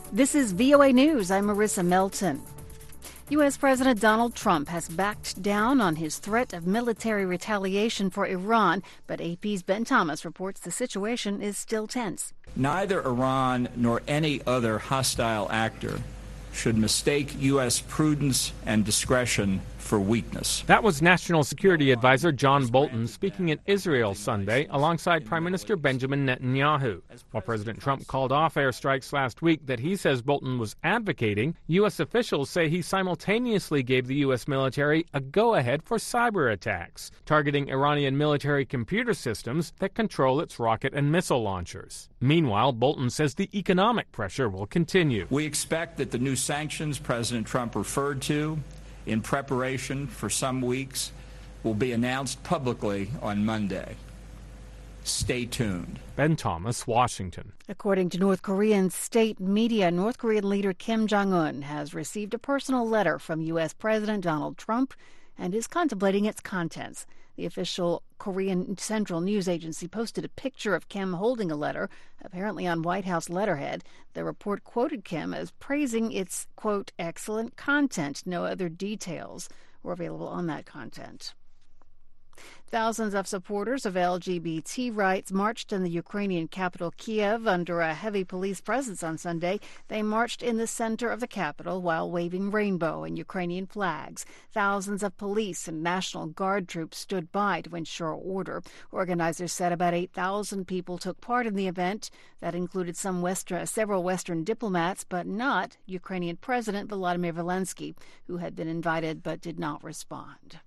This is VOA News. I'm Marissa Melton. U.S. President Donald Trump has backed down on his threat of military retaliation for Iran, but AP's Ben Thomas reports the situation is still tense. Neither Iran nor any other hostile actor should mistake U.S. prudence and discretion for weakness. That was National Security Advisor John Bolton speaking in Israel Sunday alongside Prime Minister Benjamin Netanyahu. While President Trump called off airstrikes last week that he says Bolton was advocating, U.S. officials say he simultaneously gave the U.S. military a go-ahead for cyber attacks, targeting Iranian military computer systems that control its rocket and missile launchers. Meanwhile, Bolton says the economic pressure will continue. We expect that the new sanctions President Trump referred to in preparation for some weeks will be announced publicly on Monday. Stay tuned. Ben Thomas, Washington. According to North Korean state media, North Korean leader Kim Jong-un has received a personal letter from U.S. President Donald Trump and is contemplating its contents. The official Korean Central News Agency posted a picture of Kim holding a letter, apparently on White House letterhead. The report quoted Kim as praising its, quote, excellent content. No other details were available on that content. Thousands of supporters of LGBT rights marched in the Ukrainian capital Kiev under a heavy police presence on Sunday. They marched in the center of the capital while waving rainbow and Ukrainian flags. Thousands of police and National Guard troops stood by to ensure order. Organizers said about 8,000 people took part in the event. That included several Western diplomats, but not Ukrainian President Volodymyr Zelensky, who had been invited but did not respond.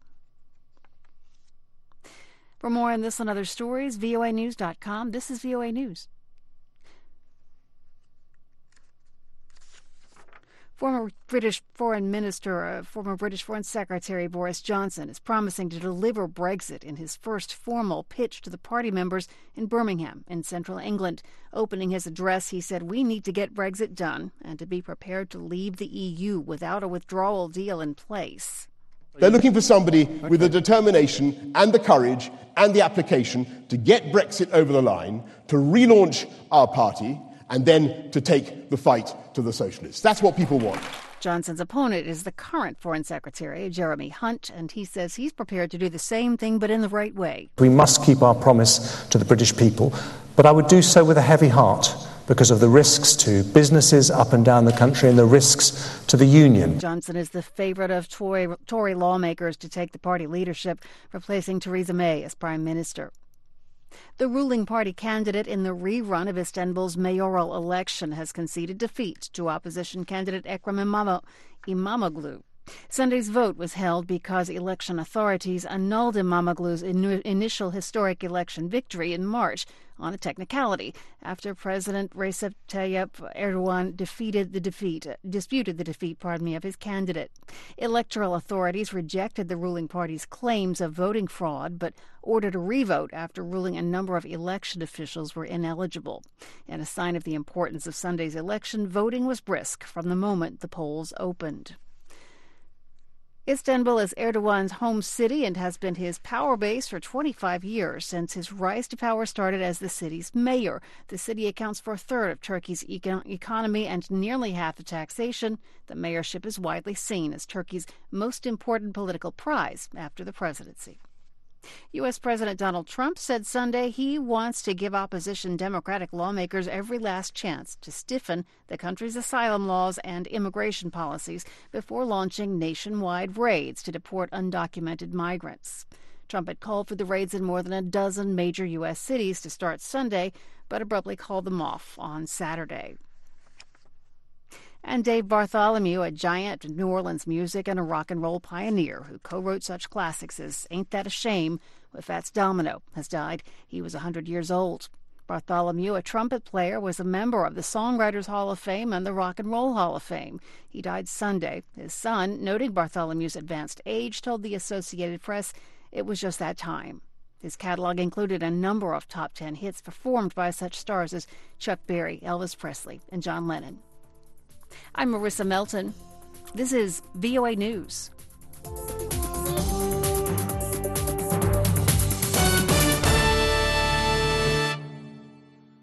For more on this and other stories, voanews.com. This is VOA News. Former British Foreign Secretary Boris Johnson is promising to deliver Brexit in his first formal pitch to the party members in Birmingham, in central England. Opening his address, he said, "We need to get Brexit done and to be prepared to leave the EU without a withdrawal deal in place." They're looking for somebody with the determination and the courage and the application to get Brexit over the line, to relaunch our party, and then to take the fight to the socialists. That's what people want. Johnson's opponent is the current Foreign Secretary, Jeremy Hunt, and he says he's prepared to do the same thing but in the right way. We must keep our promise to the British people, but I would do so with a heavy heart, because of the risks to businesses up and down the country and the risks to the union. Johnson is the favorite of Tory lawmakers to take the party leadership, replacing Theresa May as Prime Minister. The ruling party candidate in the rerun of Istanbul's mayoral election has conceded defeat to opposition candidate Ekrem Imamoglu. Sunday's vote was held because election authorities annulled Imamoglu's initial historic election victory in March on a technicality after President Recep Tayyip Erdogan disputed the defeat of his candidate. Electoral authorities rejected the ruling party's claims of voting fraud, but ordered a revote after ruling a number of election officials were ineligible. In a sign of the importance of Sunday's election, voting was brisk from the moment the polls opened. Istanbul is Erdogan's home city and has been his power base for 25 years since his rise to power started as the city's mayor. The city accounts for a third of Turkey's economy and nearly half the taxation. The mayorship is widely seen as Turkey's most important political prize after the presidency. U.S. President Donald Trump said Sunday he wants to give opposition Democratic lawmakers every last chance to stiffen the country's asylum laws and immigration policies before launching nationwide raids to deport undocumented migrants. Trump had called for the raids in more than a dozen major U.S. cities to start Sunday, but abruptly called them off on Saturday. And Dave Bartholomew, a giant of New Orleans music and a rock and roll pioneer who co-wrote such classics as Ain't That a Shame with Fats Domino, has died. He was 100 years old. Bartholomew, a trumpet player, was a member of the Songwriters Hall of Fame and the Rock and Roll Hall of Fame. He died Sunday. His son, noting Bartholomew's advanced age, told the Associated Press it was just that time. His catalog included a number of top 10 hits performed by such stars as Chuck Berry, Elvis Presley, and John Lennon. I'm Marissa Melton. This is VOA News.